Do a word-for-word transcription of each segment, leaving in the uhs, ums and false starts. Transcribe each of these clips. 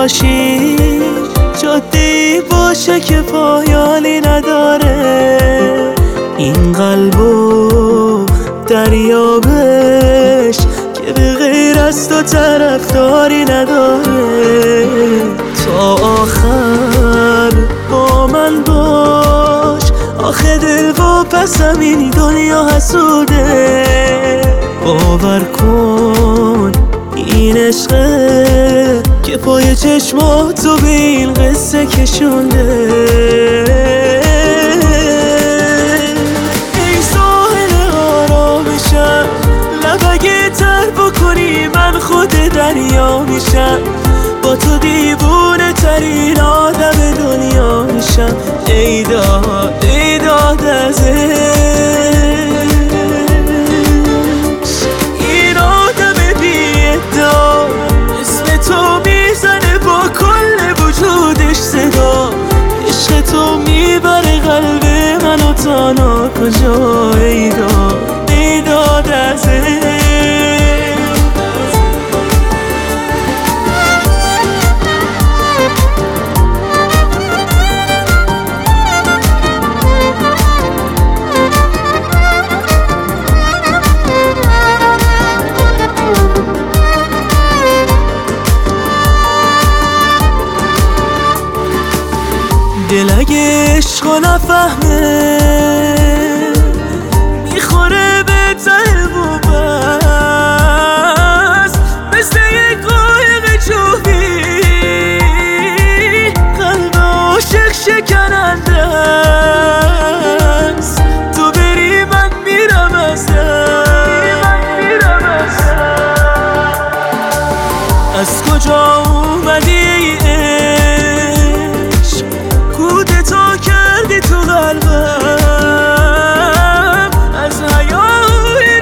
باشی جاده‌ای باشه که پایانی نداره، این قلبو دریابش که به غیر از تو طرفداری نداره. تا آخر با من باش، آخه دل و پسم این دنیا حسوده. باور کن این عشقه که پای چشماتو به این قصه کشونده. ای ساحل آرامشم، لب اگه تر بکنی من خود دریا میشم، با تو دیوونه ترین آدم دنیا میشم. ای داد ای داد از این آدم بی ادعا، اسم تو میزنه با کل وجودش صدا. عشق تو میبره قلب منو تا ناکجا. ای داد ای داد از دل اگه عشقو نفهمه میخوره به ته و بس، مثل یک قایق جوی قلب عاشق شکننده است. تو بری من میرم از از کجا اومدی تا کردی تو قلبم، از حیای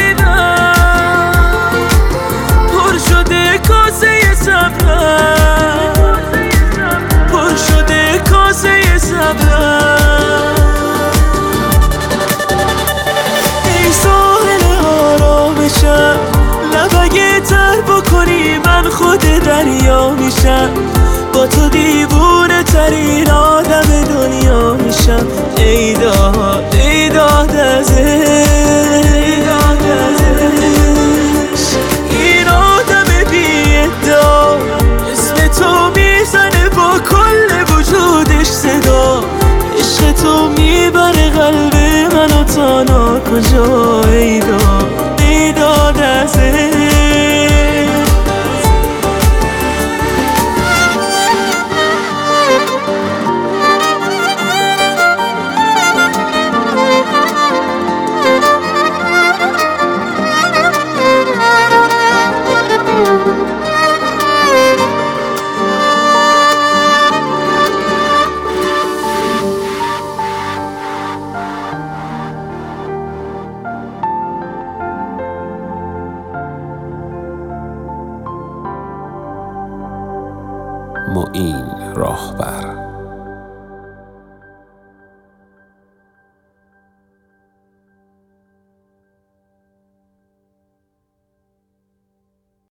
رسیدم پر شده کاسه صبرم، پر شده کاسه صبرم. ای ساحل آرامشم، لب اگه تر بکنی من خود دریا میشم، با تو دیوونه ترین آدم دنیا میشم. ای داد ای داد از این آدم بی ادعا، اسم تو میزنه با کل وجودش صدا. عشق تو میبره قلب منو تا ناکجا. ای داد ای داد از معین راهبر.